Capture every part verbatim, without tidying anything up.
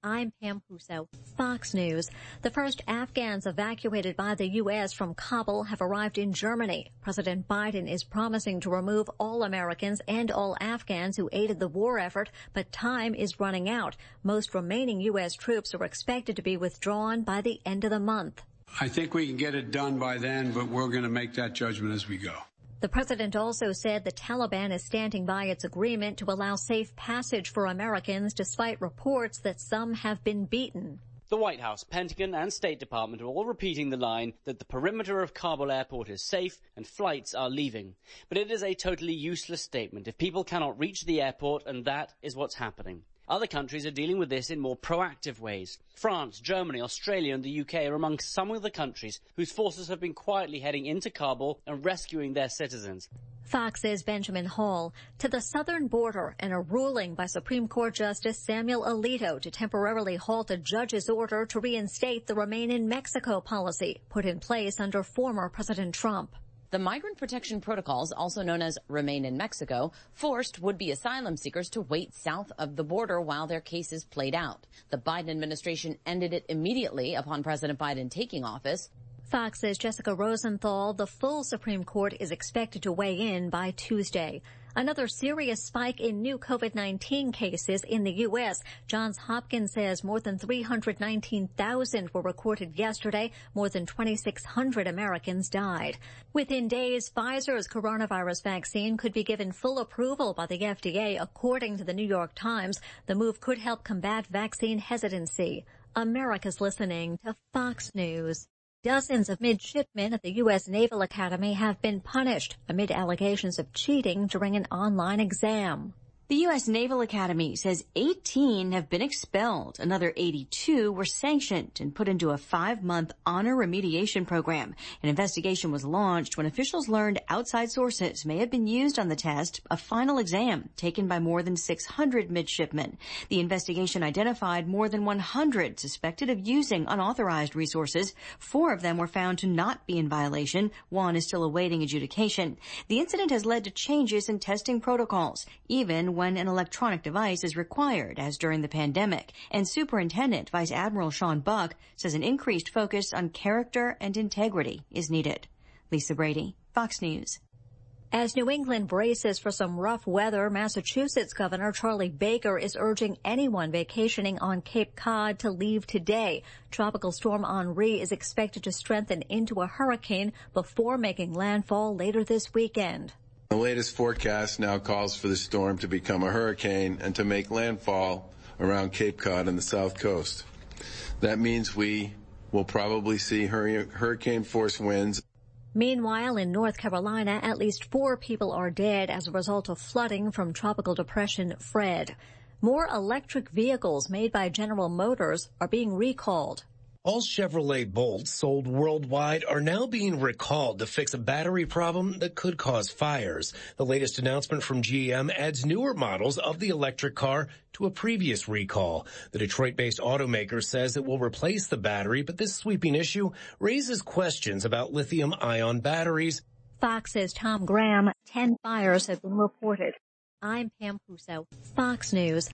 I'm Pam Huso. Fox News. The first Afghans evacuated by the U S from Kabul have arrived in Germany. President Biden is promising to remove all Americans and all Afghans who aided the war effort, but time is running out. Most remaining U S troops are expected to be withdrawn by the end of the month. I think we can get it done by then, but we're going to make that judgment as we go. The president also said the Taliban is standing by its agreement to allow safe passage for Americans despite reports that some have been beaten. The White House, Pentagon and State Department are all repeating the line that the perimeter of Kabul airport is safe and flights are leaving. But it is a totally useless statement if people cannot reach the airport, and that is what's happening. Other countries are dealing with this in more proactive ways. France, Germany, Australia and the U K are among some of the countries whose forces have been quietly heading into Kabul and rescuing their citizens. Fox's Benjamin Hall. To the southern border, and a ruling by Supreme Court Justice Samuel Alito to temporarily halt a judge's order to reinstate the Remain in Mexico policy put in place under former President Trump. The Migrant Protection Protocols, also known as Remain in Mexico, forced would-be asylum seekers to wait south of the border while their cases played out. The Biden administration ended it immediately upon President Biden taking office. Fox's Jessica Rosenthal. The full Supreme Court is expected to weigh in by Tuesday. Another serious spike in new COVID nineteen cases in the U S. Johns Hopkins says more than three hundred nineteen thousand were recorded yesterday. More than twenty-six hundred Americans died. Within days, Pfizer's coronavirus vaccine could be given full approval by the F D A, according to the New York Times. The move could help combat vaccine hesitancy. America's listening to Fox News. Dozens of midshipmen at the U S Naval Academy have been punished amid allegations of cheating during an online exam. The U S Naval Academy says eighteen have been expelled. Another eighty-two were sanctioned and put into a five-month honor remediation program. An investigation was launched when officials learned outside sources may have been used on the test, a final exam taken by more than six hundred midshipmen. The investigation identified more than one hundred suspected of using unauthorized resources. Four of them were found to not be in violation. One is still awaiting adjudication. The incident has led to changes in testing protocols, even when an electronic device is required, as during the pandemic. And Superintendent Vice Admiral Sean Buck says an increased focus on character and integrity is needed. Lisa Brady, Fox News. As New England braces for some rough weather, Massachusetts Governor Charlie Baker is urging anyone vacationing on Cape Cod to leave today. Tropical Storm Henri is expected to strengthen into a hurricane before making landfall later this weekend. The latest forecast now calls for the storm to become a hurricane and to make landfall around Cape Cod and the south coast. That means we will probably see hurricane force winds. Meanwhile, in North Carolina, at least four people are dead as a result of flooding from Tropical Depression Fred. More electric vehicles made by General Motors are being recalled. All Chevrolet Bolts sold worldwide are now being recalled to fix a battery problem that could cause fires. The latest announcement from G M adds newer models of the electric car to a previous recall. The Detroit-based automaker says it will replace the battery, but this sweeping issue raises questions about lithium-ion batteries. Fox's Tom Graham. Ten fires have been reported. I'm Pam Huso. Fox News.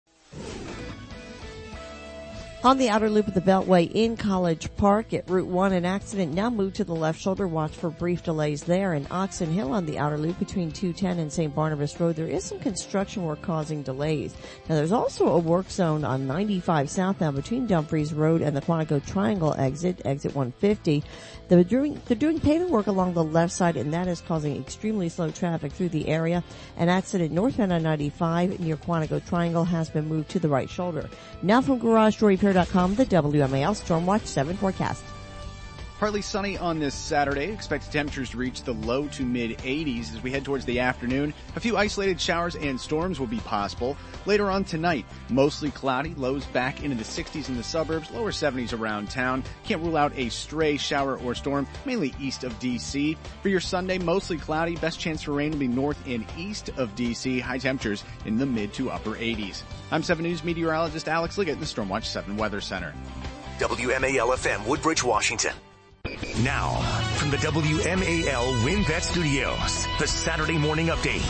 On the outer loop of the Beltway in College Park at Route one, an accident now moved to the left shoulder. Watch for brief delays there. In Oxon Hill on the outer loop between two ten and Saint Barnabas Road, there is some construction work causing delays. Now, there's also a work zone on ninety-five southbound between Dumfries Road and the Quantico Triangle exit, exit one fifty. They're doing, they're doing paving work along the left side, and that is causing extremely slow traffic through the area. An accident northbound on ninety-five near Quantico Triangle has been moved to the right shoulder. Now from Garage Door Repair dot com, the W M A L Stormwatch seven forecast. Partly sunny on this Saturday. Expected temperatures to reach the low to mid eighties as we head towards the afternoon. A few isolated showers and storms will be possible. Later on tonight, mostly cloudy. Lows back into the sixties in the suburbs, lower seventies around town. Can't rule out a stray shower or storm, mainly east of D C. For your Sunday, mostly cloudy. Best chance for rain will be north and east of D C. High temperatures in the mid to upper eighties. I'm seven News meteorologist Alex Liggett in the Stormwatch seven Weather Center. W M A L F M, Woodbridge, Washington. Now, from the W M A L WinBet Studios, the Saturday Morning Update.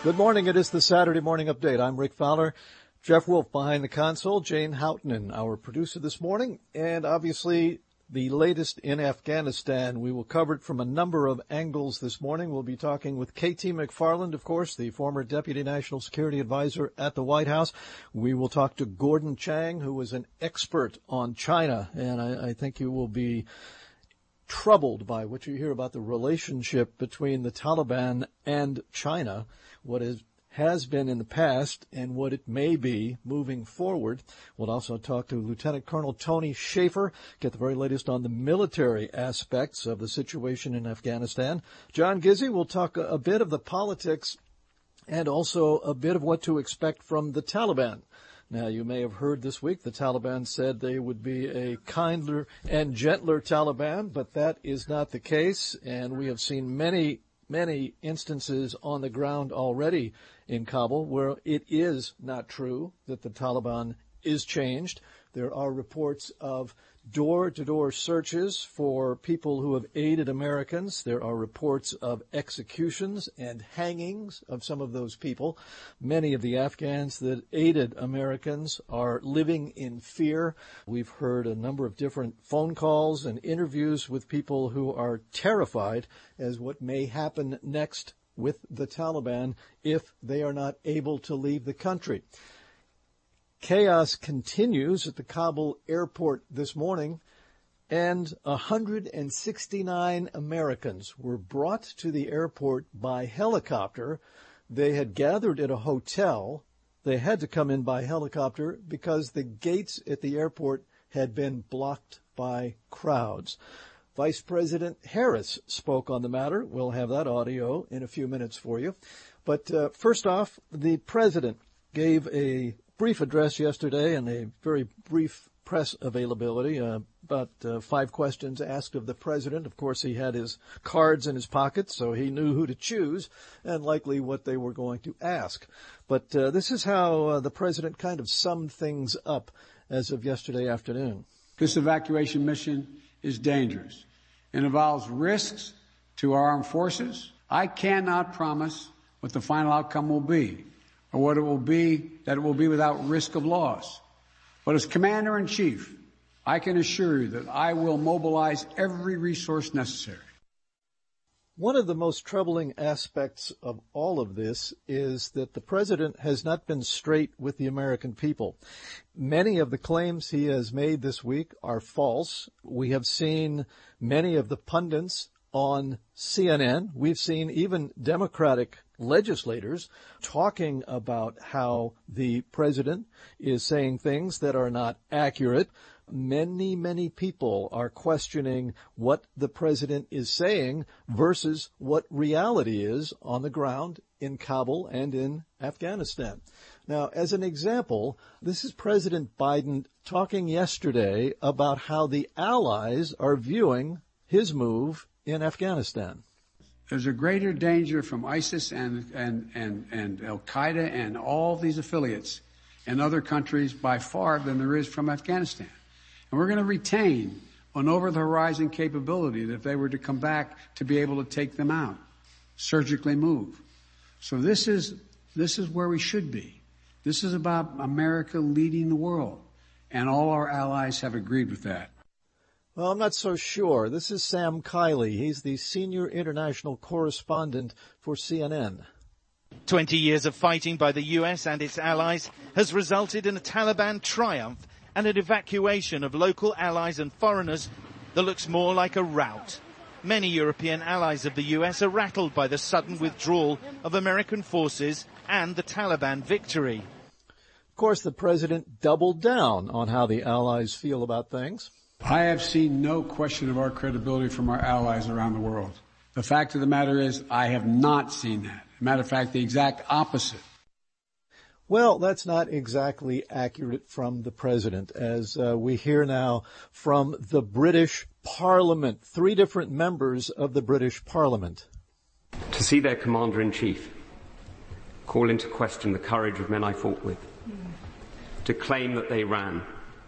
Good morning. It is the Saturday Morning Update. I'm Rick Fowler. Jeff Wolf behind the console. Jane Houghton, our producer this morning. And obviously, the latest in Afghanistan. We will cover it from a number of angles this morning. We'll be talking with K T McFarland, of course, the former Deputy National Security Advisor at the White House. We will talk to Gordon Chang, who is an expert on China. And I, I think you will be troubled by what you hear about the relationship between the Taliban and China, what is, has been in the past and what it may be moving forward. We'll also talk to Lieutenant Colonel Tony Schaefer, get the very latest on the military aspects of the situation in Afghanistan. John Gizzi will talk a, a bit of the politics and also a bit of what to expect from the Taliban. Now, you may have heard this week the Taliban said they would be a kinder and gentler Taliban, but that is not the case, and we have seen many, many instances on the ground already in Kabul where it is not true that the Taliban is changed. There are reports of door-to-door searches for people who have aided Americans. There are reports of executions and hangings of some of those people. Many of the Afghans that aided Americans are living in fear. We've heard a number of different phone calls and interviews with people who are terrified as what may happen next with the Taliban if they are not able to leave the country. Chaos continues at the Kabul airport this morning, and one hundred sixty-nine Americans were brought to the airport by helicopter. They had gathered at a hotel. They had to come in by helicopter because the gates at the airport had been blocked by crowds. Vice President Harris spoke on the matter. We'll have that audio in a few minutes for you. But uh, first off, the president gave a brief address yesterday and a very brief press availability, uh, about uh, five questions asked of the president. Of course, he had his cards in his pocket, so he knew who to choose and likely what they were going to ask. But uh, this is how uh, the president kind of summed things up as of yesterday afternoon. This evacuation mission is dangerous. It involves risks to our armed forces. I cannot promise what the final outcome will be, or what it will be, that it will be without risk of loss. But as Commander-in-Chief, I can assure you that I will mobilize every resource necessary. One of the most troubling aspects of all of this is that the president has not been straight with the American people. Many of the claims he has made this week are false. We have seen many of the pundits on C N N. We've seen even Democratic legislators talking about how the president is saying things that are not accurate. Many, many people are questioning what the president is saying versus what reality is on the ground in Kabul and in Afghanistan. Now, as an example, this is President Biden talking yesterday about how the allies are viewing his move in Afghanistan. There's a greater danger from ISIS and, and, and, and Al-Qaeda and all these affiliates in other countries by far than there is from Afghanistan. And we're going to retain an over-the-horizon capability that if they were to come back to be able to take them out, surgically move. So this is, this is where we should be. This is about America leading the world. And all our allies have agreed with that. Well, I'm not so sure. This is Sam Kiley. He's the senior international correspondent for C N N. Twenty years of fighting by the U S and its allies has resulted in a Taliban triumph and an evacuation of local allies and foreigners that looks more like a rout. Many European allies of the U S are rattled by the sudden withdrawal of American forces and the Taliban victory. Of course, the president doubled down on how the allies feel about things. I have seen no question of our credibility from our allies around the world. The fact of the matter is, I have not seen that. As a matter of fact, the exact opposite. Well, that's not exactly accurate from the president, as uh, we hear now from the British Parliament, three different members of the British Parliament. To see their commander-in-chief call into question the courage of men I fought with, to claim that they ran,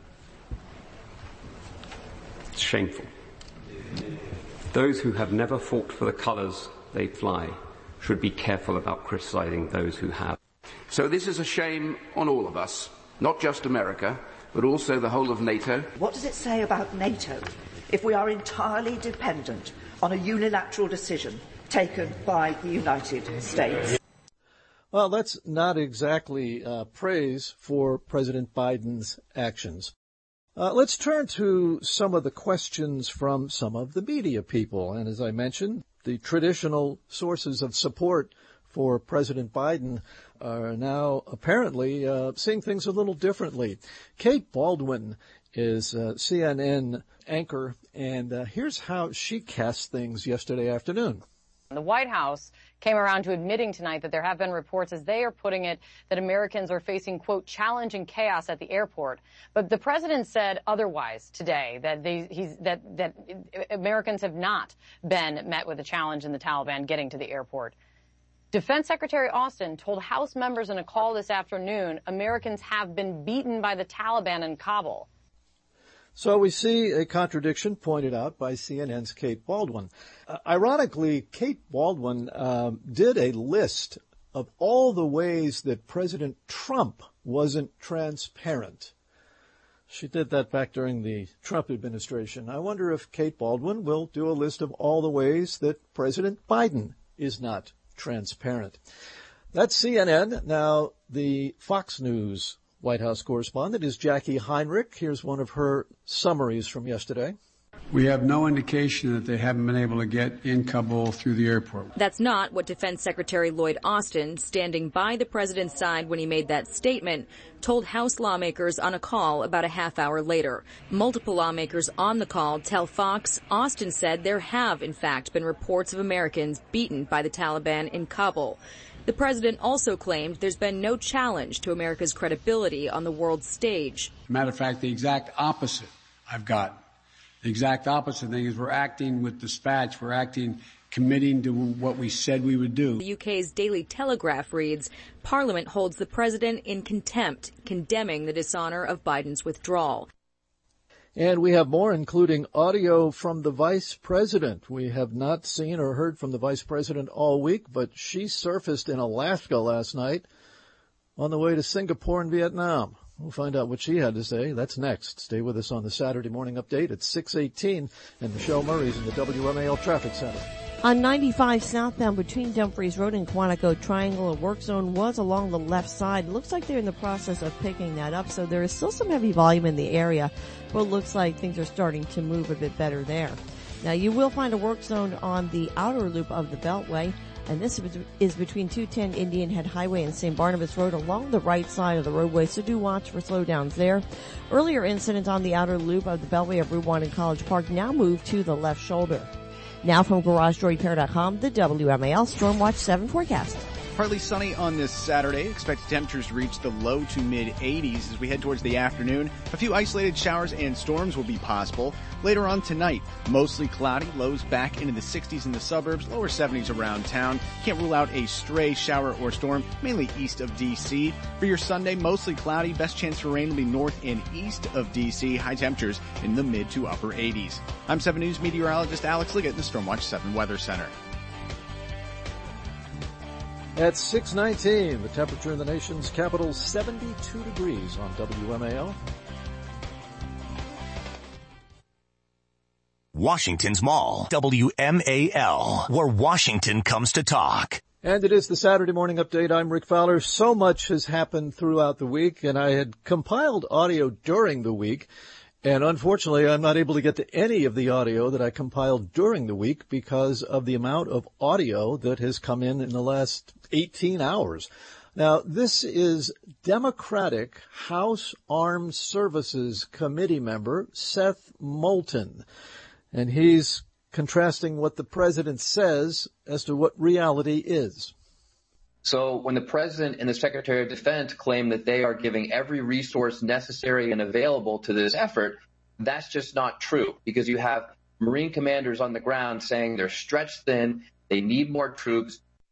it's shameful. Those who have never fought for the colours they fly should be careful about criticizing those who have. So this is a shame on all of us, not just America, but also the whole of NATO. What does it say about NATO if we are entirely dependent on a unilateral decision taken by the United States? Well, that's not exactly uh, praise for President Biden's actions. Uh, let's turn to some of the questions from some of the media people. And as I mentioned, the traditional sources of support for President Biden are now apparently uh, seeing things a little differently. Kate Baldwin is a C N N anchor, and uh, here's how she cast things yesterday afternoon. The White House came around to admitting tonight that there have been reports, as they are putting it, that Americans are facing, quote, challenge and chaos at the airport. But the president said otherwise today, that they, he's, that, that Americans have not been met with a challenge in the Taliban getting to the airport. Defense Secretary Austin told House members in a call this afternoon Americans have been beaten by the Taliban in Kabul. So we see a contradiction pointed out by C N N's Kate Baldwin. Uh, ironically, Kate Baldwin um, did a list of all the ways that President Trump wasn't transparent. She did that back during the Trump administration. I wonder if Kate Baldwin will do a list of all the ways that President Biden is not transparent. That's C N N. Now, the Fox News White House correspondent is Jackie Heinrich. Here's one of her summaries from yesterday. We have no indication that they haven't been able to get in Kabul through the airport. That's not what Defense Secretary Lloyd Austin, standing by the president's side when he made that statement, told House lawmakers on a call about a half hour later. Multiple lawmakers on the call tell Fox Austin said there have, in fact, been reports of Americans beaten by the Taliban in Kabul. The president also claimed there's been no challenge to America's credibility on the world stage. Matter of fact, the exact opposite I've got. The exact opposite thing is we're acting with dispatch. We're acting, committing to what we said we would do. The U K's Daily Telegraph reads, Parliament holds the president in contempt, condemning the dishonor of Biden's withdrawal. And we have more, including audio from the vice president. We have not seen or heard from the vice president all week, but she surfaced in Alaska last night on the way to Singapore and Vietnam. We'll find out what she had to say. That's next. Stay with us on the Saturday Morning Update at six eighteen and Michelle Murray's in the W M A L Traffic Center. On ninety-five southbound between Dumfries Road and Quantico Triangle, a work zone was along the left side. Looks like they're in the process of picking that up, so there is still some heavy volume in the area, but it looks like things are starting to move a bit better there. Now, you will find a work zone on the outer loop of the Beltway, and this is between two ten Indian Head Highway and Saint Barnabas Road along the right side of the roadway, so do watch for slowdowns there. Earlier incidents on the outer loop of the Beltway of Route one in College Park now move to the left shoulder. Now from Garage Door Repair dot com, the W M A L Storm Watch seven forecast. Partly sunny on this Saturday. Expected temperatures to reach the low to mid eighties as we head towards the afternoon. A few isolated showers and storms will be possible. Later on tonight, mostly cloudy. Lows back into the sixties in the suburbs, lower seventies around town. Can't rule out a stray shower or storm, mainly east of D C. For your Sunday, mostly cloudy. Best chance for rain will be north and east of D C. High temperatures in the mid to upper eighties. I'm seven News meteorologist Alex Liggett in the Stormwatch seven Weather Center. At six nineteen, the temperature in the nation's capital, seventy-two degrees on W M A L. Washington's Mall, W M A L, where Washington comes to talk. And it is the Saturday Morning Update. I'm Rick Fowler. So much has happened throughout the week, and I had compiled audio during the week. And unfortunately, I'm not able to get to any of the audio that I compiled during the week because of the amount of audio that has come in in the last eighteen hours. Now, this is Democratic House Armed Services Committee member Seth Moulton, and he's contrasting what the president says as to what reality is. So when the president and the Secretary of Defense claim that they are giving every resource necessary and available to this effort, that's just not true, because you have Marine commanders on the ground saying they're stretched thin, they need more troops.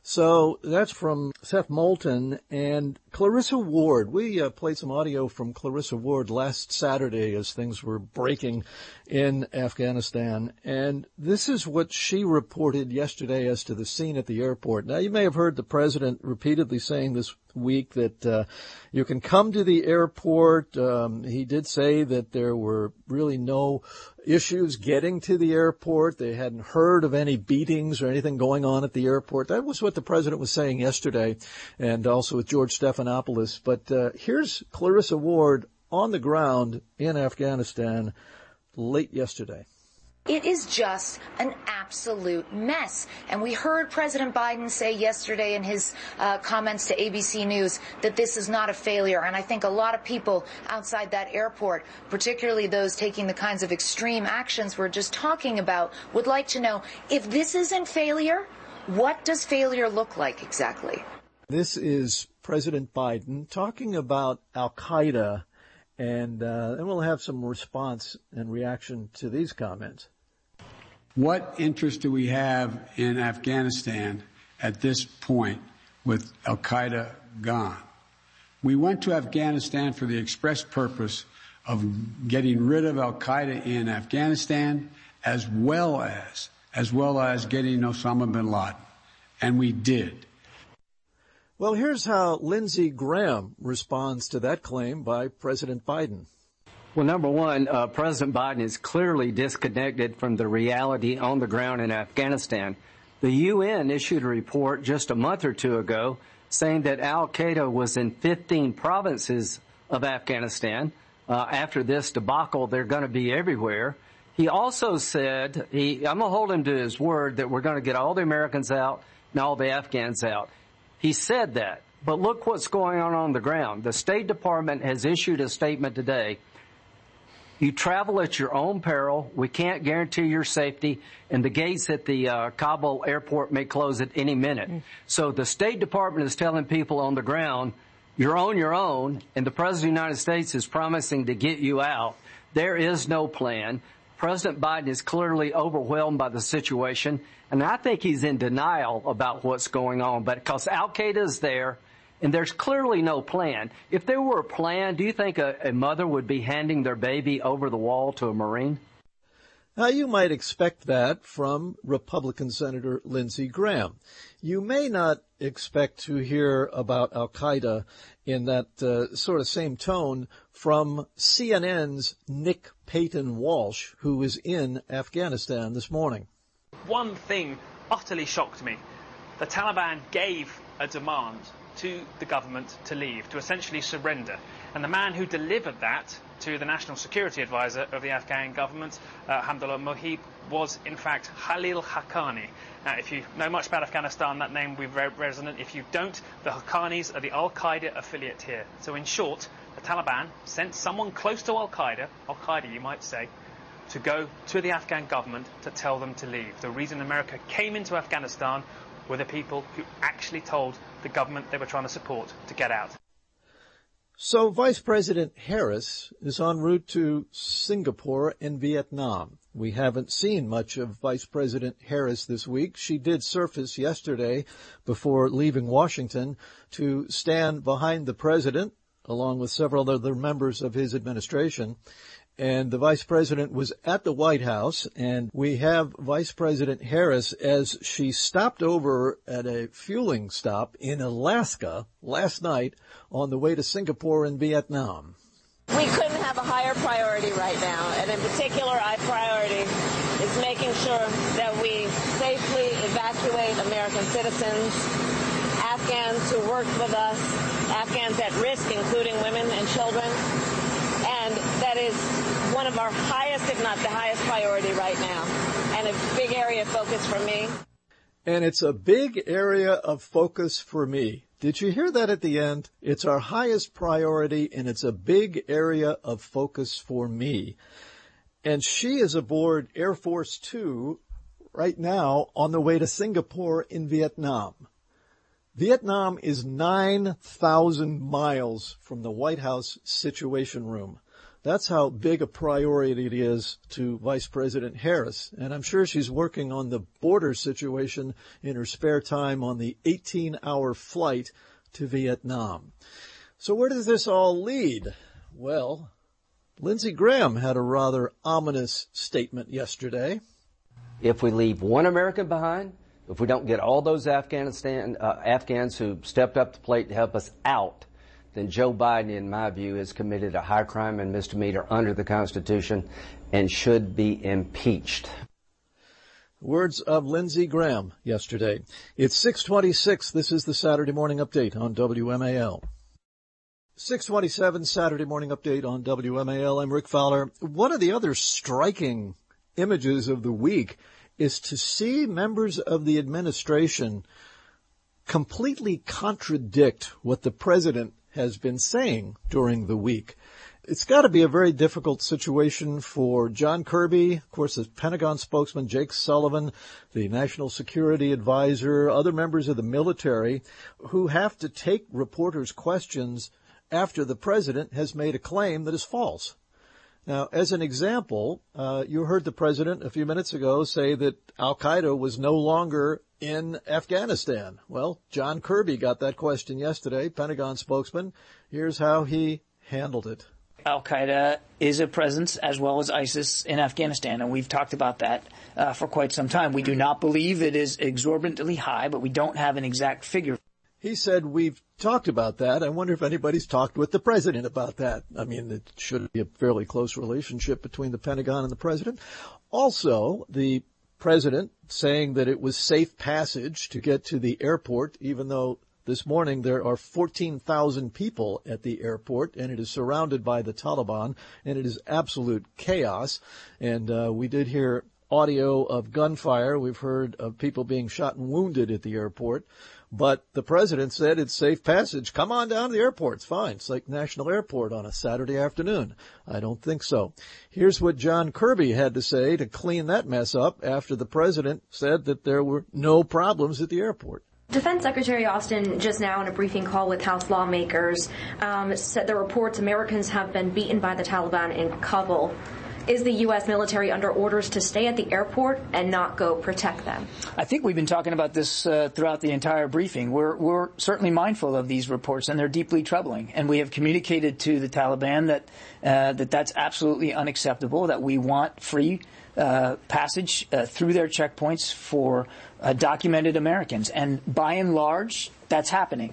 So that's from Seth Moulton and Clarissa Ward. We uh, played some audio from Clarissa Ward last Saturday as things were breaking in Afghanistan. And this is what she reported yesterday as to the scene at the airport. Now, you may have heard the president repeatedly saying this week that uh, you can come to the airport. Um, he did say that there were really no issues getting to the airport. They hadn't heard of any beatings or anything going on at the airport. That was what the president was saying yesterday, and also with George Stephanopoulos. But uh, here's Clarissa Ward on the ground in Afghanistan late yesterday. It is just an absolute mess. And we heard President Biden say yesterday in his uh, comments to A B C News that this is not a failure. And I think a lot of people outside that airport, particularly those taking the kinds of extreme actions we're just talking about, would like to know, if this isn't failure, what does failure look like exactly? This is President Biden talking about Al-Qaeda, and uh, then we'll have some response and reaction to these comments. What interest do we have in Afghanistan at this point with Al-Qaeda gone? We went to Afghanistan for the express purpose of getting rid of Al-Qaeda in Afghanistan, as well as, as well as getting Osama bin Laden. And we did. Well, here's how Lindsey Graham responds to that claim by President Biden. Well, number one, uh, President Biden is clearly disconnected from the reality on the ground in Afghanistan. The U N issued a report just a month or two ago saying that Al-Qaeda was in fifteen provinces of Afghanistan. Uh, after this debacle, they're going to be everywhere. He also said, he, I'm going to hold him to his word that we're going to get all the Americans out and all the Afghans out. He said that. But look what's going on on the ground. The State Department has issued a statement today. You travel at your own peril. We can't guarantee your safety, and the gates at the uh, Kabul airport may close at any minute. Mm. So the State Department is telling people on the ground, you're on your own, and the President of the United States is promising to get you out. There is no plan. President Biden is clearly overwhelmed by the situation, and I think he's in denial about what's going on. But because Al-Qaeda is there, and there's clearly no plan. If there were a plan, do you think a, a mother would be handing their baby over the wall to a Marine? Now, you might expect that from Republican Senator Lindsey Graham. You may not expect to hear about Al-Qaeda in that uh, sort of same tone from C N N's Nick Payton-Walsh, who is in Afghanistan this morning. One thing utterly shocked me. The Taliban gave a demand to the government to leave, to essentially surrender. And the man who delivered that to the National Security Advisor of the Afghan government, uh, Hamdullah Mohib, was in fact Khalil Haqqani. Now, if you know much about Afghanistan, that name will be very resonant. If you don't, the Haqqanis are the Al-Qaeda affiliate here. So in short, the Taliban sent someone close to Al-Qaeda, Al-Qaeda you might say, to go to the Afghan government to tell them to leave. The reason America came into Afghanistan were the people who actually told the government they were trying to support to get out. So Vice President Harris is en route to Singapore and Vietnam. We haven't seen much of Vice President Harris this week. She did surface yesterday before leaving Washington to stand behind the president, along with several other members of his administration. And the Vice President was at the White House, and we have Vice President Harris as she stopped over at a fueling stop in Alaska last night on the way to Singapore and Vietnam. We couldn't have a higher priority right now, and in particular, our priority is making sure that we safely evacuate American citizens, Afghans who worked with us, Afghans at risk, including women and children. And that is one of our highest, if not the highest priority right now, and a big area of focus for me. And it's a big area of focus for me. Did you hear that at the end? It's our highest priority, and it's a big area of focus for me. And she is aboard Air Force Two right now on the way to Singapore in Vietnam. Vietnam is nine thousand miles from the White House Situation Room. That's how big a priority it is to Vice President Harris. And I'm sure she's working on the border situation in her spare time on the eighteen-hour flight to Vietnam. So where does this all lead? Well, Lindsey Graham had a rather ominous statement yesterday. If we leave one American behind, if we don't get all those Afghanistan uh, Afghans who stepped up to the plate to help us out, then Joe Biden, in my view, has committed a high crime and misdemeanor under the Constitution and should be impeached. Words of Lindsey Graham yesterday. It's six twenty-six. This is the Saturday Morning Update on W M A L. six twenty-seven, Saturday Morning Update on W M A L. I'm Rick Fowler. One of the other striking images of the week is to see members of the administration completely contradict what the president has been saying during the week. It's got to be a very difficult situation for John Kirby, of course, the Pentagon spokesman, Jake Sullivan, the National Security Advisor, other members of the military who have to take reporters' questions after the president has made a claim that is false. Now, as an example, uh, you heard the president a few minutes ago say that Al-Qaeda was no longer in Afghanistan. Well, John Kirby got that question yesterday, Pentagon spokesman. Here's how he handled it. Al-Qaeda is a presence, as well as ISIS, in Afghanistan, and we've talked about that uh, for quite some time. We do not believe it is exorbitantly high, but we don't have an exact figure. He said, we've talked about that. I wonder if anybody's talked with the president about that. I mean, it should be a fairly close relationship between the Pentagon and the president. Also, the president saying that it was safe passage to get to the airport, even though this morning there are fourteen thousand people at the airport, and it is surrounded by the Taliban, and it is absolute chaos. And uh, we did hear audio of gunfire. We've heard of people being shot and wounded at the airport. But the president said it's safe passage. Come on down to the airport. It's fine. It's like National Airport on a Saturday afternoon. I don't think so. Here's what John Kirby had to say to clean that mess up after the president said that there were no problems at the airport. Defense Secretary Austin just now in a briefing call with House lawmakers um, said the reports Americans have been beaten by the Taliban in Kabul. Is the U S military under orders to stay at the airport and not go protect them? I think we've been talking about this uh, throughout the entire briefing. We're, we're certainly mindful of these reports, and they're deeply troubling. And we have communicated to the Taliban that uh, that that's absolutely unacceptable, that we want free uh, passage uh, through their checkpoints for uh, documented Americans. And by and large, that's happening.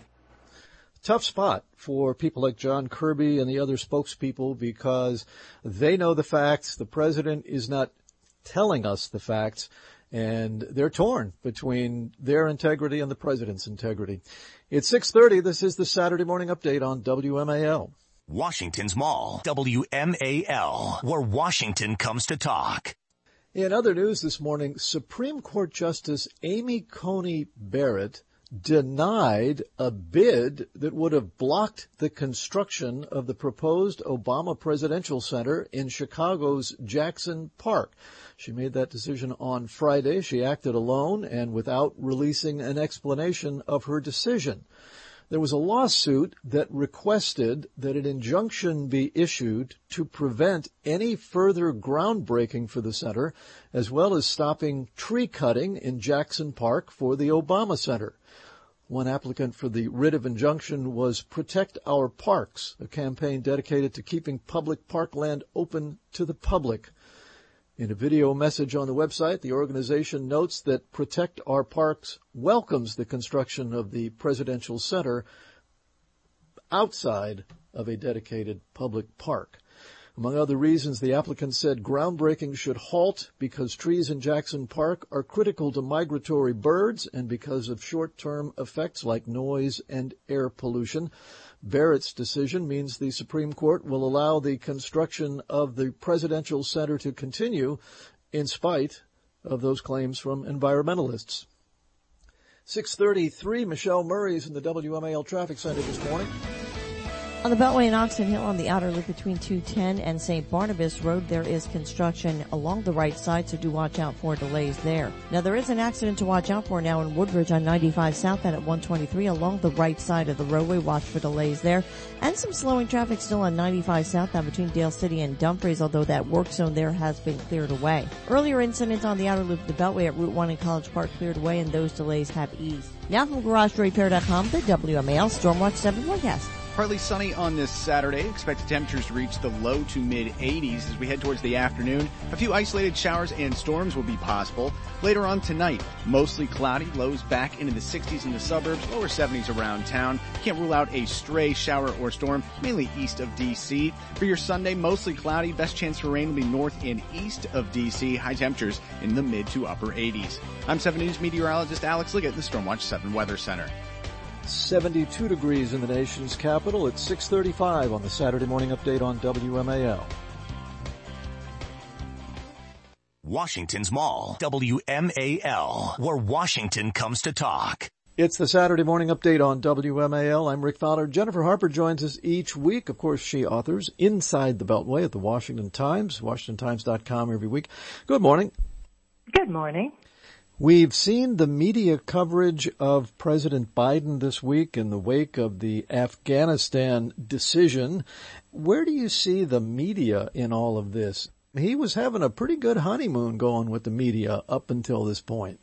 Tough spot for people like John Kirby and the other spokespeople because they know the facts. The president is not telling us the facts, and they're torn between their integrity and the president's integrity. It's six thirty. This is the Saturday Morning Update on W M A L. Washington's Mall, W M A L, where Washington comes to talk. In other news this morning, Supreme Court Justice Amy Coney Barrett denied a bid that would have blocked the construction of the proposed Obama Presidential Center in Chicago's Jackson Park. She made that decision on Friday. She acted alone and without releasing an explanation of her decision. There was a lawsuit that requested that an injunction be issued to prevent any further groundbreaking for the center, as well as stopping tree cutting in Jackson Park for the Obama Center. One applicant for the writ of injunction was Protect Our Parks, a campaign dedicated to keeping public parkland open to the public. In a video message on the website, the organization notes that Protect Our Parks welcomes the construction of the presidential center outside of a dedicated public park. Among other reasons, the applicant said groundbreaking should halt because trees in Jackson Park are critical to migratory birds and because of short-term effects like noise and air pollution. Barrett's decision means the Supreme Court will allow the construction of the presidential center to continue in spite of those claims from environmentalists. six thirty-three, Michelle Murray is in the W M A L Traffic Center this morning. On the Beltway in Oxon Hill on the outer loop between two ten and Saint Barnabas Road, there is construction along the right side, so do watch out for delays there. Now, there is an accident to watch out for now in Woodbridge on ninety-five southbound at one twenty-three along the right side of the roadway. Watch for delays there. And some slowing traffic still on ninety-five southbound between Dale City and Dumfries, although that work zone there has been cleared away. Earlier incidents on the outer loop of the Beltway at Route one in College Park cleared away, and those delays have eased. Now from Garage Repair dot com, the W M A L Stormwatch seven forecast. Partly sunny on this Saturday. Expected temperatures to reach the low to mid eighties as we head towards the afternoon. A few isolated showers and storms will be possible. Later on tonight, mostly cloudy. Lows back into the sixties in the suburbs, lower seventies around town. Can't rule out a stray shower or storm, mainly east of D C. For your Sunday, mostly cloudy. Best chance for rain will be north and east of D C. High temperatures in the mid to upper eighties. I'm seven News meteorologist Alex Liggett in the Stormwatch seven Weather Center. seventy-two degrees in the nation's capital. It's six thirty-five on the Saturday morning update on W M A L. Washington's Mall, W M A L, where Washington comes to talk. It's the Saturday morning update on W M A L. I'm Rick Fowler. Jennifer Harper joins us each week. Of course, she authors Inside the Beltway at the Washington Times, washington times dot com every week. Good morning. Good morning. We've seen the media coverage of President Biden this week in the wake of the Afghanistan decision. Where do you see the media in all of this? He was having a pretty good honeymoon going with the media up until this point.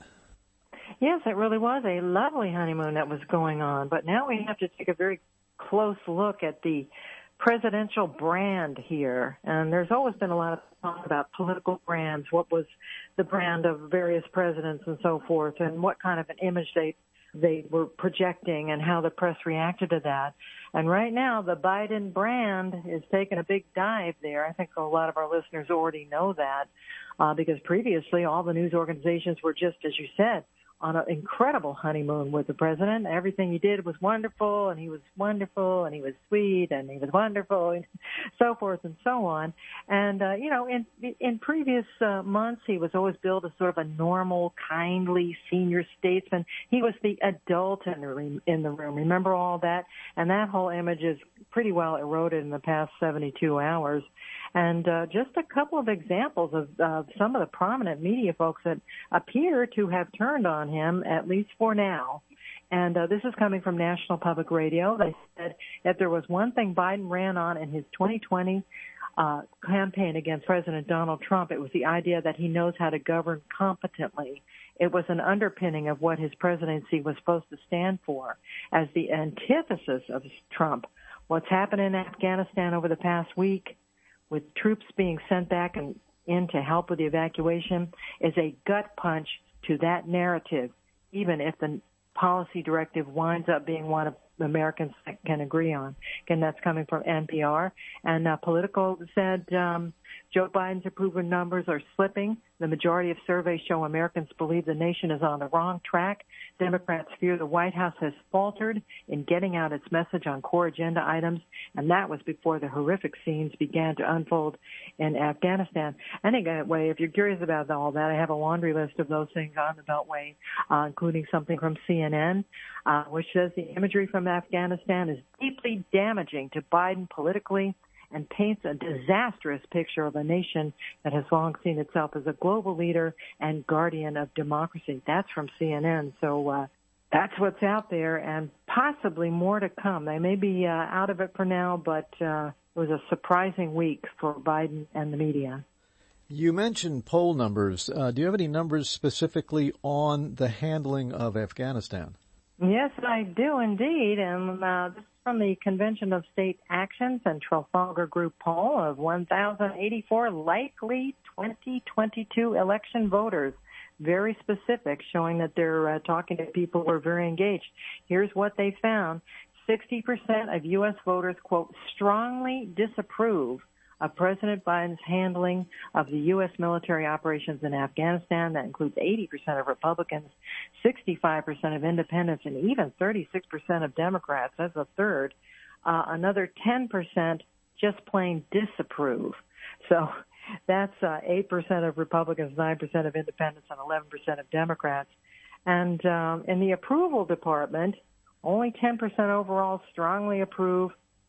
Yes, it really was a lovely honeymoon that was going on. But now we have to take a very close look at the presidential brand here. And there's always been a lot of talk about political brands. What was the brand of various presidents and so forth, and what kind of an image they they were projecting and how the press reacted to that. And right now, the Biden brand is taking a big dive there. I think a lot of our listeners already know that uh, because previously all the news organizations were just, as you said, on an incredible honeymoon with the president. Everything he did was wonderful, and he was wonderful, and he was sweet, and he was wonderful, and so forth and so on. And, uh, you know, in in previous uh, months, he was always billed as sort of a normal, kindly senior statesman. He was the adult in the room, in the room. Remember all that? And that whole image is pretty well eroded in the past seventy-two hours. And uh, just a couple of examples of uh, some of the prominent media folks that appear to have turned on him, at least for now. And uh, this is coming from National Public Radio. They said if there was one thing Biden ran on in his twenty twenty uh, campaign against President Donald Trump, it was the idea that he knows how to govern competently. It was an underpinning of what his presidency was supposed to stand for as the antithesis of Trump. What's happened in Afghanistan over the past week, with troops being sent back and in to help with the evacuation, is a gut punch to that narrative, even if the policy directive winds up being one of Americans can agree on. Again, that's coming from N P R. And uh, Politico said um, Joe Biden's approval numbers are slipping. The majority of surveys show Americans believe the nation is on the wrong track. Democrats fear the White House has faltered in getting out its message on core agenda items, and that was before the horrific scenes began to unfold in Afghanistan. Anyway, if you're curious about all that, I have a laundry list of those things on the Beltway, uh, including something from C N N, uh, which says the imagery from Afghanistan is deeply damaging to Biden politically and paints a disastrous picture of a nation that has long seen itself as a global leader and guardian of democracy. That's from C N N. So uh, that's what's out there, and possibly more to come. They may be uh, out of it for now, but uh, it was a surprising week for Biden and the media. You mentioned poll numbers. Uh, do you have any numbers specifically on the handling of Afghanistan? Yes, I do indeed. And uh, this is from the Convention of State Actions and Trafalgar Group poll of one thousand eighty-four likely twenty twenty-two election voters. Very specific, showing that they're uh, talking to people who are very engaged. Here's what they found. sixty percent of U S voters, quote, strongly disapprove of President Biden's handling of the U S military operations in Afghanistan. That includes eighty percent of Republicans, sixty-five percent of independents, and even thirty-six percent of Democrats. That's a third. Uh, another ten percent just plain disapprove. So that's uh, eight percent of Republicans, nine percent of independents, and eleven percent of Democrats. And um, in the approval department, only ten percent overall strongly approve,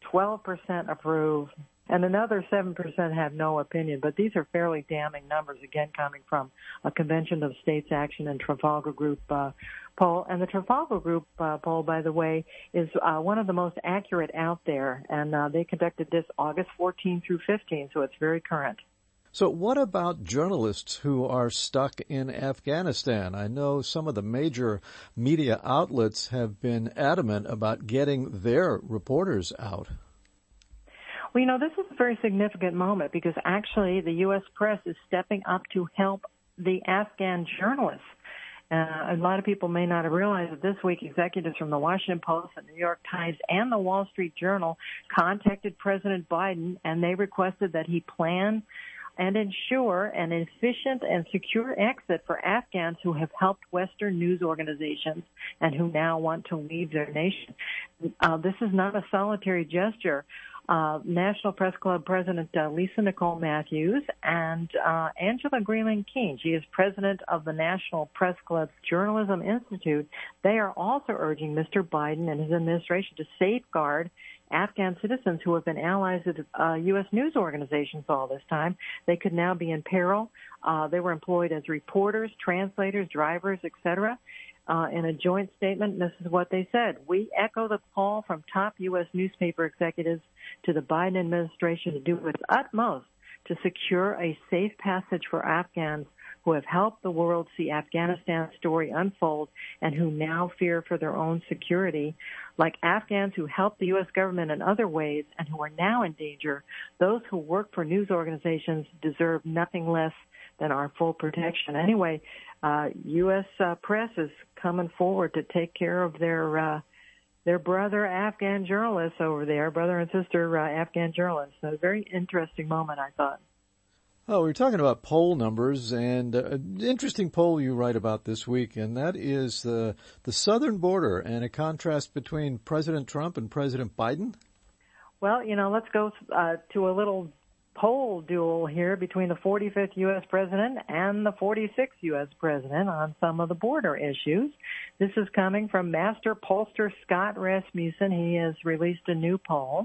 twelve percent approve, and another seven percent have no opinion. But these are fairly damning numbers, again, coming from a Convention of States Action and Trafalgar Group uh, poll. And the Trafalgar Group uh, poll, by the way, is uh, one of the most accurate out there. And uh, they conducted this August fourteenth through fifteenth, so it's very current. So what about journalists who are stuck in Afghanistan? I know some of the major media outlets have been adamant about getting their reporters out. Well, you know, this is a very significant moment because actually the U S press is stepping up to help the Afghan journalists. Uh, a lot of people may not have realized that this week executives from the Washington Post, the New York Times, and the Wall Street Journal contacted President Biden, and they requested that he plan and ensure an efficient and secure exit for Afghans who have helped Western news organizations and who now want to leave their nation. Uh, this is not a solitary gesture. Uh, National Press Club President uh, Lisa Nicole Matthews and uh, Angela Greeling-Keane, she is president of the National Press Club's Journalism Institute. They are also urging Mister Biden and his administration to safeguard Afghan citizens who have been allies of uh, U S news organizations all this time. They could now be in peril. Uh, they were employed as reporters, translators, drivers, et cetera. Uh, in a joint statement, this is what they said. We echo the call from top U S newspaper executives to the Biden administration to do its utmost to secure a safe passage for Afghans who have helped the world see Afghanistan's story unfold and who now fear for their own security. Like Afghans who helped the U S government in other ways and who are now in danger, those who work for news organizations deserve nothing less than our full protection. Anyway, uh, U S uh, press is coming forward to take care of their uh, their brother Afghan journalists over there, brother and sister uh, Afghan journalists. So a very interesting moment, I thought. Oh, we're talking about poll numbers, and uh, an interesting poll you write about this week, and that is the the southern border and a contrast between President Trump and President Biden. Well, you know, let's go uh, to a little poll duel here between the forty-fifth U S president and the forty-sixth U S president on some of the border issues. This is coming from master pollster Scott Rasmussen. He has released a new poll.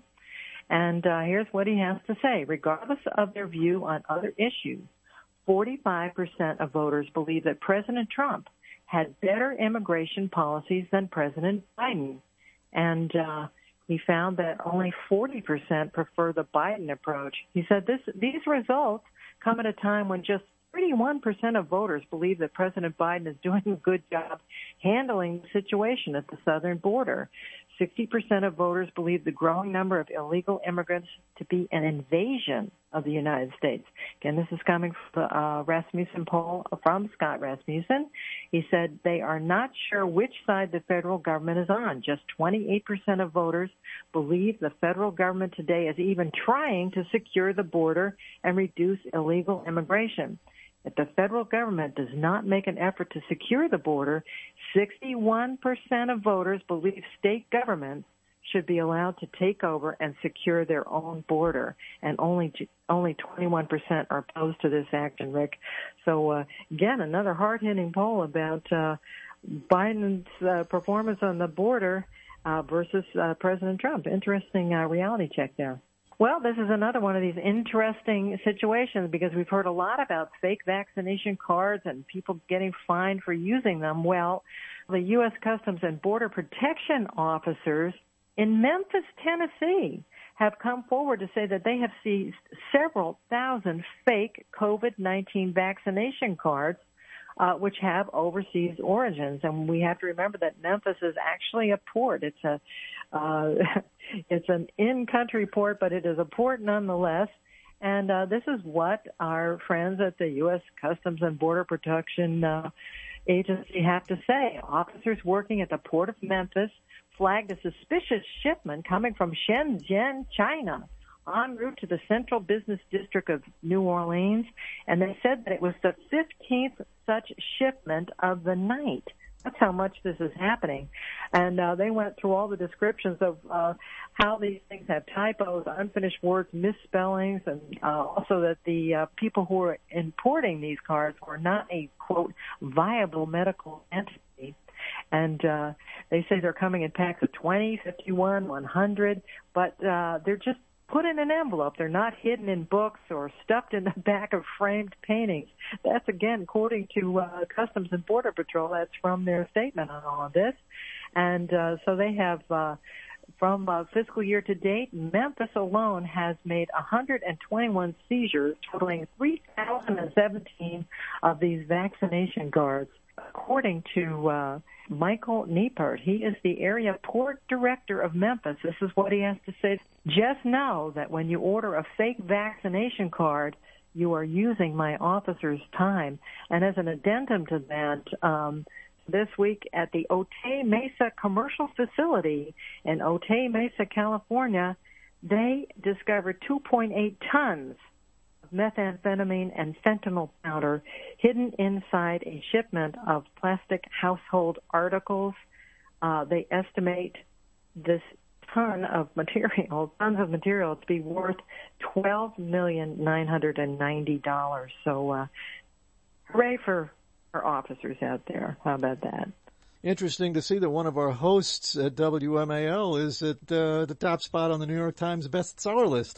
And uh, here's what he has to say. Regardless of their view on other issues, forty-five percent of voters believe that President Trump had better immigration policies than President Biden. And uh, he found that only forty percent prefer the Biden approach. He said this, these results come at a time when just thirty-one percent of voters believe that President Biden is doing a good job handling the situation at the southern border. sixty percent of voters believe the growing number of illegal immigrants to be an invasion of the United States. Again, this is coming from the uh, Rasmussen poll from Scott Rasmussen. He said they are not sure which side the federal government is on. Just twenty-eight percent of voters believe the federal government today is even trying to secure the border and reduce illegal immigration. If the federal government does not make an effort to secure the border, sixty-one percent of voters believe state governments should be allowed to take over and secure their own border, and only only twenty-one percent are opposed to this action, Rick. So, uh, again, another hard-hitting poll about uh, Biden's uh, performance on the border uh, versus uh, President Trump. Interesting uh, reality check there. Well, this is another one of these interesting situations because we've heard a lot about fake vaccination cards and people getting fined for using them. Well, the U S Customs and Border Protection officers in Memphis, Tennessee, have come forward to say that they have seized several thousand fake COVID nineteen vaccination cards, uh, which have overseas origins. And we have to remember that Memphis is actually a port. It's a uh, it's an in-country port, but it is a port nonetheless. And uh, this is what our friends at the U S Customs and Border Protection uh, Agency have to say. Officers working at the Port of Memphis flagged a suspicious shipment coming from Shenzhen, China, en route to the Central Business District of New Orleans, and they said that it was the fifteenth such shipment of the night. That's how much this is happening. And uh, they went through all the descriptions of uh, how these things have typos, unfinished words, misspellings, and uh, also that the uh, people who are importing these cards were not a, quote, viable medical entity. And uh, they say they're coming in packs of twenty, fifty-one, one hundred, but uh, they're just put in an envelope. They're not hidden in books or stuffed in the back of framed paintings. That's, again, according to uh, Customs and Border Patrol. That's from their statement on all of this. And uh, so they have, uh, from uh, fiscal year to date, Memphis alone has made one hundred twenty-one seizures, totaling three thousand seventeen of these vaccination cards. According to uh, Michael Niepert, he is the area port director of Memphis. This is what he has to say. Just know that when you order a fake vaccination card, you are using my officer's time. And as an addendum to that, um, this week at the Otay Mesa commercial facility in Otay Mesa, California, they discovered two point eight tons of methamphetamine and fentanyl powder hidden inside a shipment of plastic household articles. Uh, they estimate this ton of material, tons of material to be worth twelve million nine hundred ninety dollars. So, uh, hooray for our officers out there. How about that? Interesting to see that one of our hosts at W M A L is at uh, the top spot on the New York Times bestseller list.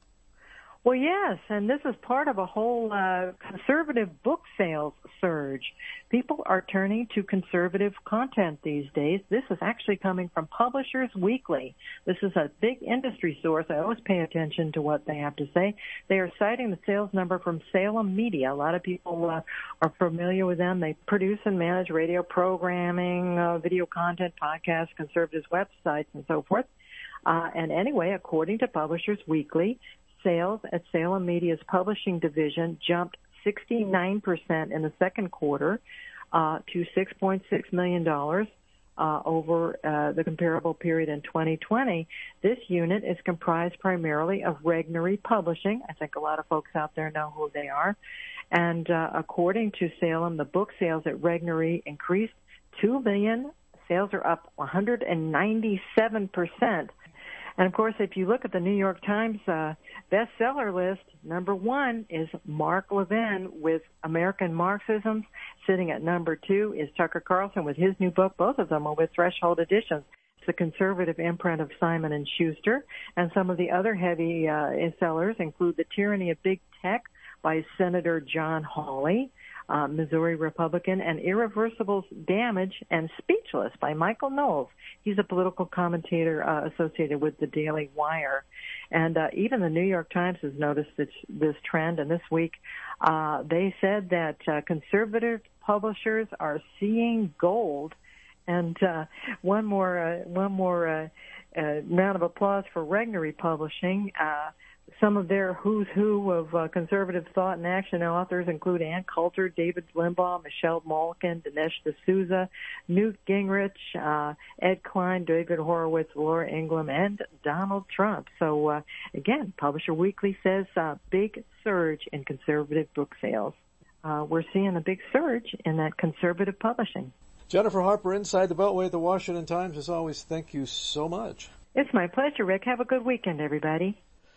Well, yes, and this is part of a whole uh, conservative book sales surge. People are turning to conservative content these days. This is actually coming from Publishers Weekly. This is a big industry source. I always pay attention to what they have to say. They are citing the sales number from Salem Media. A lot of people uh, are familiar with them. They produce and manage radio programming, uh, video content, podcasts, conservative websites, and so forth. Uh, and anyway, according to Publishers Weekly, sales at Salem Media's publishing division jumped sixty-nine percent in the second quarter uh, to six point six million dollars uh, over uh, the comparable period in twenty twenty. This unit is comprised primarily of Regnery Publishing. I think a lot of folks out there know who they are. And uh, according to Salem, the book sales at Regnery increased two million dollars. Sales are up one hundred ninety-seven percent. And, of course, if you look at the New York Times uh, bestseller list, number one is Mark Levin with American Marxisms. Sitting at number two is Tucker Carlson with his new book. Both of them are with Threshold Editions. It's the conservative imprint of Simon and Schuster. And some of the other heavy uh, sellers include The Tyranny of Big Tech by Senator John Hawley, Uh, Missouri Republican, and Irreversible Damage and Speechless by Michael Knowles. He's a political commentator uh, associated with the Daily Wire. And uh, even the New York Times has noticed this, this trend, and this week uh, they said that uh, conservative publishers are seeing gold. And uh, one more, uh, one more uh, uh, round of applause for Regnery Publishing. Uh, Some of their who's who of uh, conservative thought and action authors include Ann Coulter, David Limbaugh, Michelle Malkin, Dinesh D'Souza, Newt Gingrich, uh, Ed Klein, David Horowitz, Laura Ingraham, and Donald Trump. So, uh, again, Publisher Weekly says uh, big surge in conservative book sales. Uh, we're seeing a big surge in that conservative publishing. Jennifer Harper, inside the Beltway at the Washington Times. As always, thank you so much. It's my pleasure, Rick. Have a good weekend, everybody.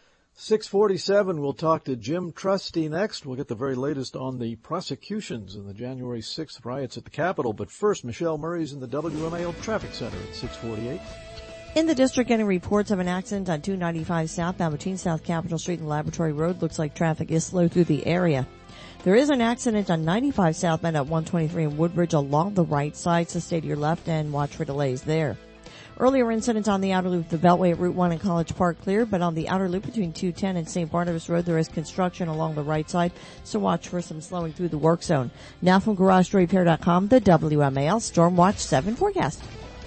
six forty-seven, we'll talk to Jim Trusty next. We'll get the very latest on the prosecutions in the January sixth riots at the Capitol. But first, Michelle Murray's in the W M A L Traffic Center at six forty-eight. In the district, getting reports of an accident on two ninety-five southbound between South Capitol Street and Laboratory Road. Looks like traffic is slow through the area. There is an accident on ninety-five southbound at one twenty-three in Woodbridge along the right side, so stay to your left and watch for delays there. Earlier incidents on the outer loop of the Beltway at Route one and College Park cleared, but on the outer loop between two ten and Saint Barnabas Road, there is construction along the right side, so watch for some slowing through the work zone. Now from Garage Door Repair dot com, the W M A L Storm Watch seven forecast.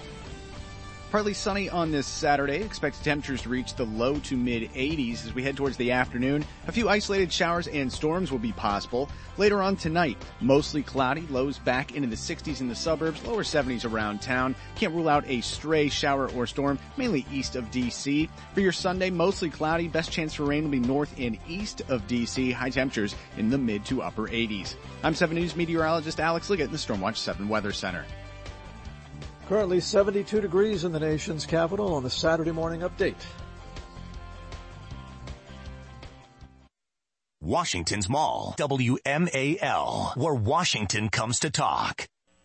Partly sunny on this Saturday. Expect temperatures to reach the low to mid eighties as we head towards the afternoon. A few isolated showers and storms will be possible. Later on tonight, mostly cloudy. Lows back into the sixties in the suburbs, lower seventies around town. Can't rule out a stray shower or storm, mainly east of D C. For your Sunday, mostly cloudy. Best chance for rain will be north and east of D C. High temperatures in the mid to upper eighties. I'm seven News meteorologist Alex Liggett in the Stormwatch seven Weather Center. Currently seventy-two degrees in the nation's capital on the Saturday morning update. Washington's Mall, W M A L, where Washington comes to talk.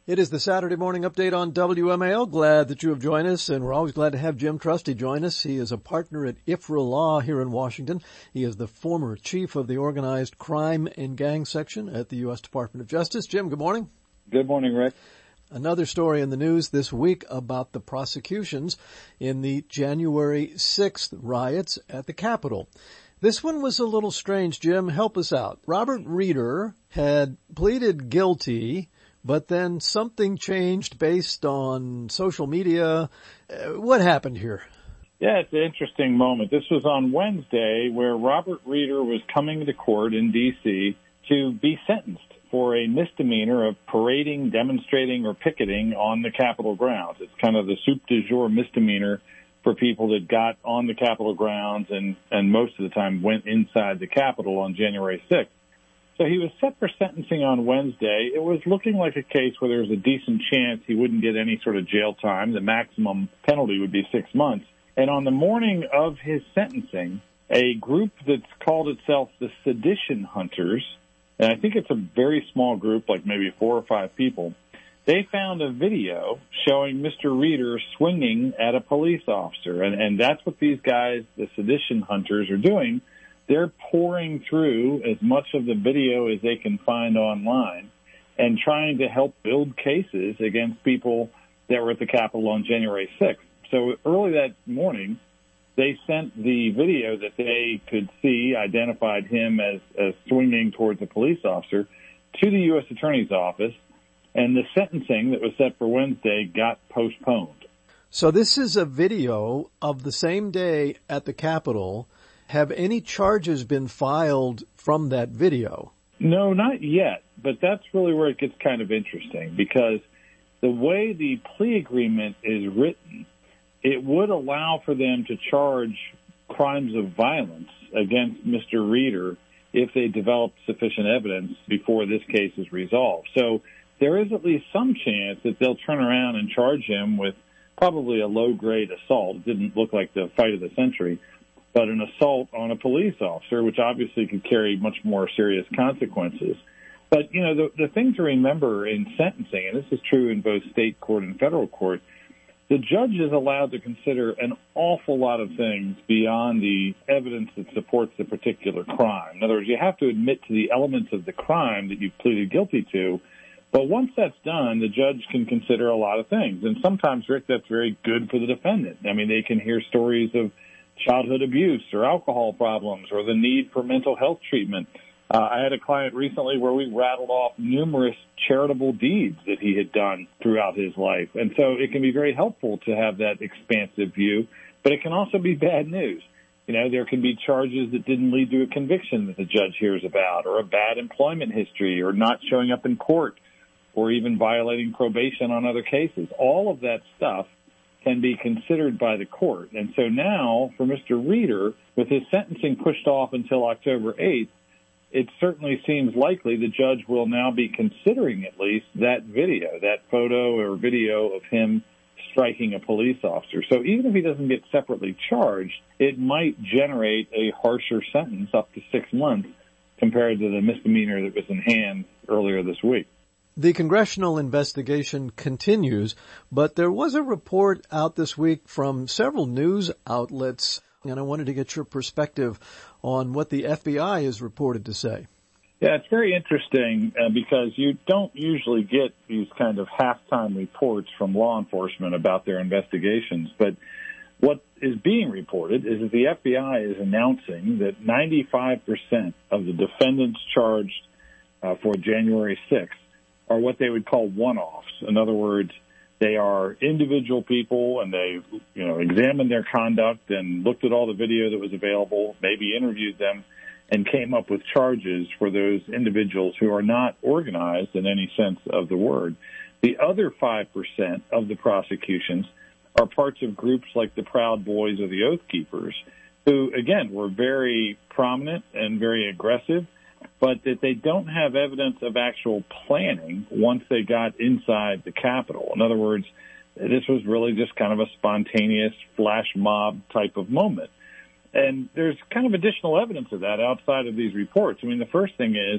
It is the Saturday morning update on W M A L. Glad that you have joined us, and we're always glad to have Jim Trusty join us. He is a partner at I F R A Law here in Washington. He is the former chief of the Organized Crime and Gang Section at the U S Department of Justice. Jim, good morning. Good morning, Rick. Another story in the news this week about the prosecutions in the January sixth riots at the Capitol. This one was a little strange, Jim. Help us out. Robert Reeder had pleaded guilty, but then something changed based on social media. Uh, what happened here? Yeah, it's an interesting moment. This was on Wednesday where Robert Reeder was coming to court in D C to be sentenced for a misdemeanor of parading, demonstrating, or picketing on the Capitol grounds. It's kind of the soup du jour misdemeanor for people that got on the Capitol grounds and, and most of the time went inside the Capitol on January sixth. So he was set for sentencing on Wednesday. It was looking like a case where there was a decent chance he wouldn't get any sort of jail time. The maximum penalty would be six months. And on the morning of his sentencing, a group that's called itself the Sedition Hunters, and I think it's a very small group, like maybe four or five people, they found a video showing Mister Reeder swinging at a police officer. And, and that's what these guys, the Sedition Hunters, are doing. They're pouring through as much of the video as they can find online and trying to help build cases against people that were at the Capitol on January sixth. So early that morning, they sent the video that they could see, identified him as, as swinging towards a police officer, to the U S Attorney's Office, and the sentencing that was set for Wednesday got postponed. So this is a video of the same day at the Capitol. Have any charges been filed from that video? No, not yet, but that's really where it gets kind of interesting, because the way the plea agreement is written, it would allow for them to charge crimes of violence against Mister Reeder if they develop sufficient evidence before this case is resolved. So there is at least some chance that they'll turn around and charge him with probably a low-grade assault. It didn't look like the fight of the century, but an assault on a police officer, which obviously could carry much more serious consequences. But, you know, the, the thing to remember in sentencing, and this is true in both state court and federal court, the judge is allowed to consider an awful lot of things beyond the evidence that supports the particular crime. In other words, you have to admit to the elements of the crime that you've pleaded guilty to. But once that's done, the judge can consider a lot of things. And sometimes, Rick, that's very good for the defendant. I mean, they can hear stories of childhood abuse or alcohol problems or the need for mental health treatment. Uh, I had a client recently where we rattled off numerous charitable deeds that he had done throughout his life. And so it can be very helpful to have that expansive view, but it can also be bad news. You know, there can be charges that didn't lead to a conviction that the judge hears about, or a bad employment history, or not showing up in court, or even violating probation on other cases. All of that stuff can be considered by the court. And so now, for Mister Reeder, with his sentencing pushed off until October eighth, it certainly seems likely the judge will now be considering at least that video, that photo or video of him striking a police officer. So even if he doesn't get separately charged, it might generate a harsher sentence, up to six months, compared to the misdemeanor that was in hand earlier this week. The congressional investigation continues, but there was a report out this week from several news outlets, and I wanted to get your perspective on what the F B I is reported to say. Yeah, it's very interesting uh, because you don't usually get these kind of halftime reports from law enforcement about their investigations. But what is being reported is that the F B I is announcing that ninety-five percent of the defendants charged uh, for January sixth are what they would call one-offs. In other words, they are individual people, and they, you know, examined their conduct and looked at all the video that was available, maybe interviewed them, and came up with charges for those individuals who are not organized in any sense of the word. The other five percent of the prosecutions are parts of groups like the Proud Boys or the Oath Keepers, who, again, were very prominent and very aggressive, but that they don't have evidence of actual planning once they got inside the Capitol. In other words, this was really just kind of a spontaneous flash mob type of moment. And there's kind of additional evidence of that outside of these reports. I mean, the first thing is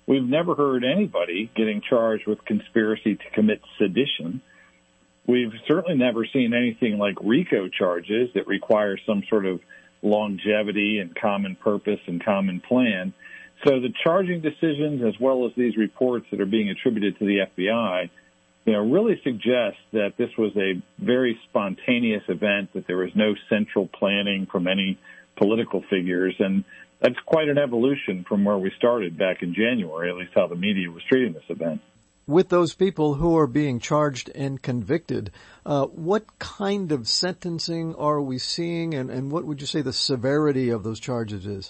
we've never heard anybody getting charged with conspiracy to commit sedition. We've certainly never seen anything like RICO charges that require some sort of longevity and common purpose and common plan. So the charging decisions, as well as these reports that are being attributed to the F B I, you know, really suggest that this was a very spontaneous event, that there was no central planning from any political figures. And that's quite an evolution from where we started back in January, at least how the media was treating this event. With those people who are being charged and convicted, uh, what kind of sentencing are we seeing, and, and what would you say the severity of those charges is?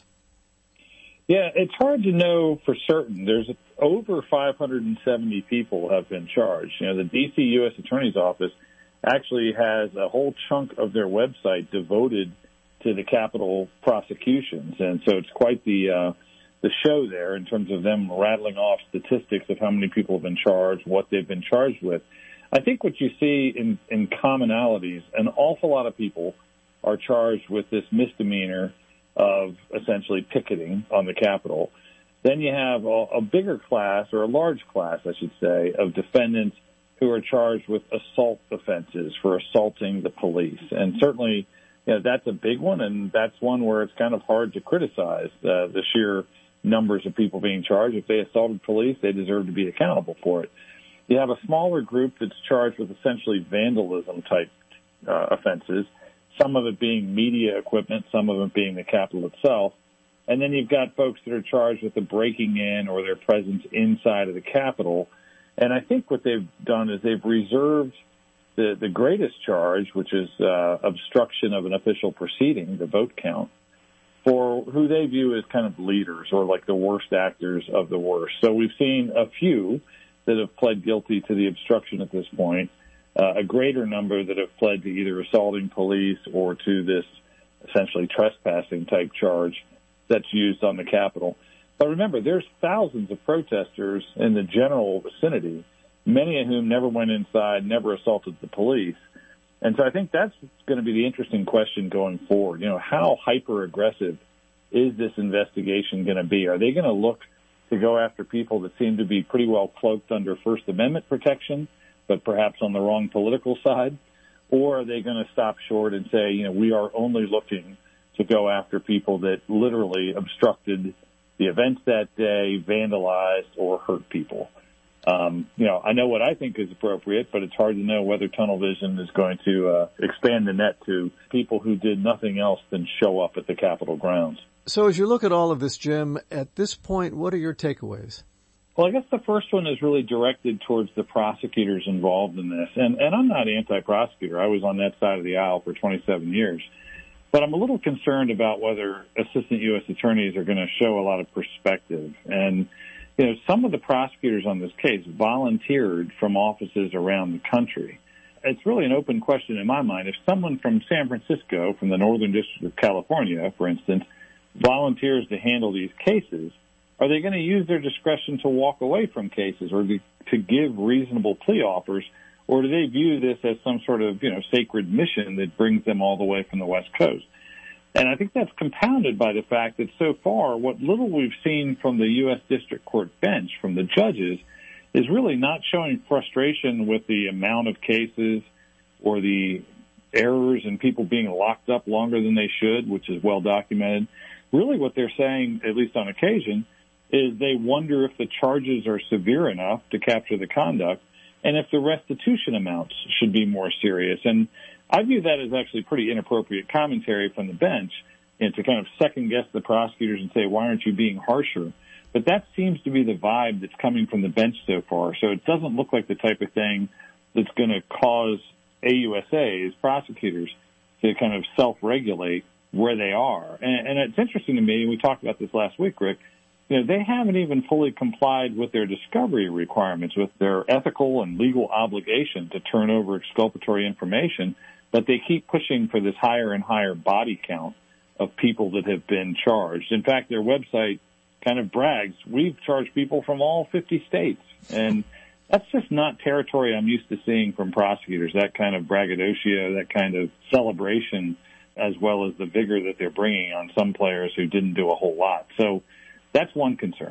Yeah, it's hard to know for certain. There's over five hundred seventy people have been charged. You know, the D C U S Attorney's Office actually has a whole chunk of their website devoted to the capital prosecutions, and so it's quite the uh, the show there in terms of them rattling off statistics of how many people have been charged, what they've been charged with. I think what you see in, in commonalities, an awful lot of people are charged with this misdemeanor of essentially picketing on the Capitol. Then you have a, a bigger class, or a large class, I should say, of defendants who are charged with assault offenses for assaulting the police. And certainly, you know, that's a big one, and that's one where it's kind of hard to criticize uh, the sheer numbers of people being charged. If they assaulted police, they deserve to be accountable for it. You have a smaller group that's charged with essentially vandalism type uh, offenses, some of it being media equipment, some of it being the Capitol itself. And then you've got folks that are charged with the breaking in or their presence inside of the Capitol. And I think what they've done is they've reserved the, the greatest charge, which is uh, obstruction of an official proceeding, the vote count, for who they view as kind of leaders or like the worst actors of the worst. So we've seen a few that have pled guilty to the obstruction at this point, uh, a greater number that have pled to either assaulting police or to this essentially trespassing type charge that's used on the Capitol. But remember, there's thousands of protesters in the general vicinity, many of whom never went inside, never assaulted the police. And so I think that's going to be the interesting question going forward. You know, how hyper-aggressive is this investigation going to be? Are they going to look to go after people that seem to be pretty well cloaked under First Amendment protection, but perhaps on the wrong political side? Or are they going to stop short and say, you know, we are only looking to go after people that literally obstructed the events that day, vandalized, or hurt people? Um, you know, I know what I think is appropriate, but it's hard to know whether tunnel vision is going to uh, expand the net to people who did nothing else than show up at the Capitol grounds. So as you look at all of this, Jim, at this point, what are your takeaways? Well, I guess the first one is really directed towards the prosecutors involved in this. And, and I'm not anti-prosecutor. I was on that side of the aisle for twenty-seven years. But I'm a little concerned about whether assistant U S attorneys are going to show a lot of perspective. And you know, some of the prosecutors on this case volunteered from offices around the country. It's really an open question in my mind. If someone from San Francisco, from the Northern District of California, for instance, volunteers to handle these cases, are they going to use their discretion to walk away from cases or to, to give reasonable plea offers, or do they view this as some sort of, you know, sacred mission that brings them all the way from the West Coast? And I think that's compounded by the fact that so far, what little we've seen from the U S District Court bench, from the judges, is really not showing frustration with the amount of cases or the errors and people being locked up longer than they should, which is well documented. Really what they're saying, at least on occasion, is they wonder if the charges are severe enough to capture the conduct and if the restitution amounts should be more serious. And I view that as actually pretty inappropriate commentary from the bench, and to kind of second-guess the prosecutors and say, why aren't you being harsher? But that seems to be the vibe that's coming from the bench so far. So it doesn't look like the type of thing that's going to cause A U S A's, prosecutors, to kind of self-regulate where they are. And, and it's interesting to me, and we talked about this last week, Rick, you know, they haven't even fully complied with their discovery requirements, with their ethical and legal obligation to turn over exculpatory information, but they keep pushing for this higher and higher body count of people that have been charged. In fact, their website kind of brags, we've charged people from all fifty states. And that's just not territory I'm used to seeing from prosecutors, that kind of braggadocio, that kind of celebration, as well as the vigor that they're bringing on some players who didn't do a whole lot. So that's one concern.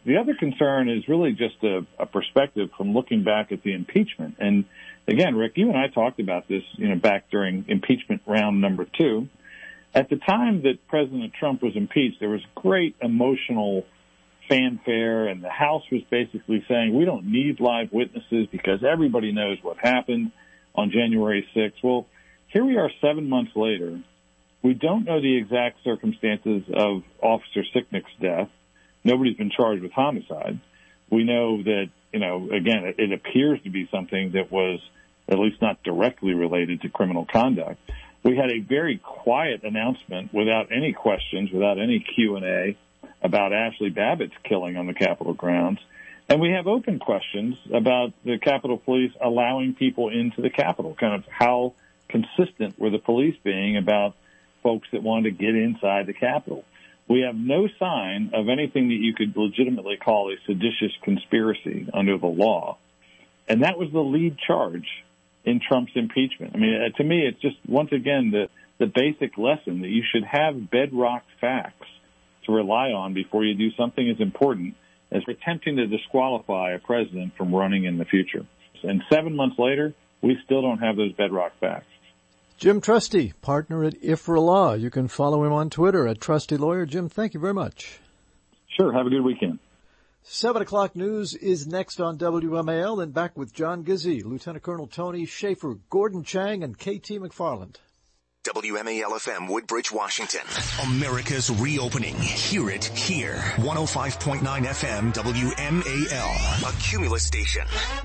The other concern is really just a, a perspective from looking back at the impeachment. And again, Rick, you and I talked about this, you know, back during impeachment round number two. At the time that President Trump was impeached, there was great emotional fanfare, and the House was basically saying, we don't need live witnesses because everybody knows what happened on January sixth. Well, here we are seven months later. We don't know the exact circumstances of Officer Sicknick's death. Nobody's been charged with homicide. We know that, you know, again, it, it appears to be something that was at least not directly related to criminal conduct. We had a very quiet announcement without any questions, without any Q and A about Ashley Babbitt's killing on the Capitol grounds. And we have open questions about the Capitol Police allowing people into the Capitol, kind of how consistent were the police being about folks that wanted to get inside the Capitol. We have no sign of anything that you could legitimately call a seditious conspiracy under the law. And that was the lead charge in Trump's impeachment. I mean, to me, it's just, once again, the, the basic lesson that you should have bedrock facts to rely on before you do something as important as attempting to disqualify a president from running in the future. And seven months later, we still don't have those bedrock facts. Jim Trusty, partner at I F R A Law. You can follow him on Twitter at Trusty Lawyer. Jim, thank you very much. Sure. Have a good weekend. Seven o'clock news is next on W M A L, and back with John Gizzi, Lieutenant Colonel Tony Schaefer, Gordon Chang, and K T McFarland. W M A L F M, Woodbridge, Washington. America's reopening. Hear it here. one oh five point nine F M, W M A L. A Cumulus station.